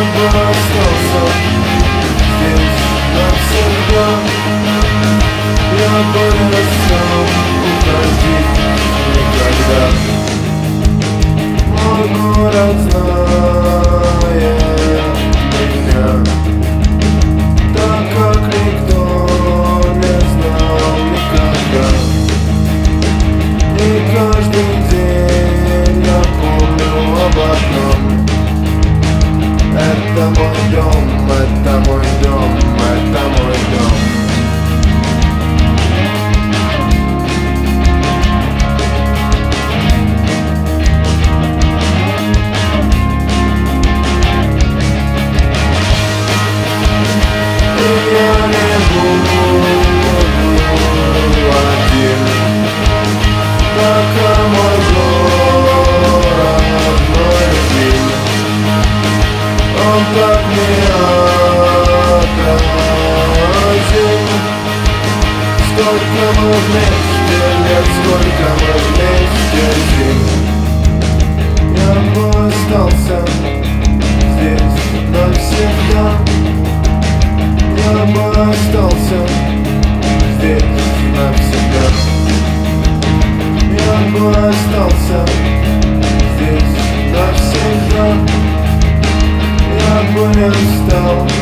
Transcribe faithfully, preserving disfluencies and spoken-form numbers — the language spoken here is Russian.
бы остался здесь навсегда. Я бы не стал уходить никогда. Мой город знает меня так, как никто не знал никогда. И каждый день я помню об одном: это мой дом, это мой дом, это мой дом. Я не буду один, пока мой город, мой день, он так не отразил. Сколько мы вместе лет, сколько мы вместе зим. Я бы остался здесь навсегда. Я бы остался здесь навсегда. Я бы остался здесь навсегда. Я бы не стал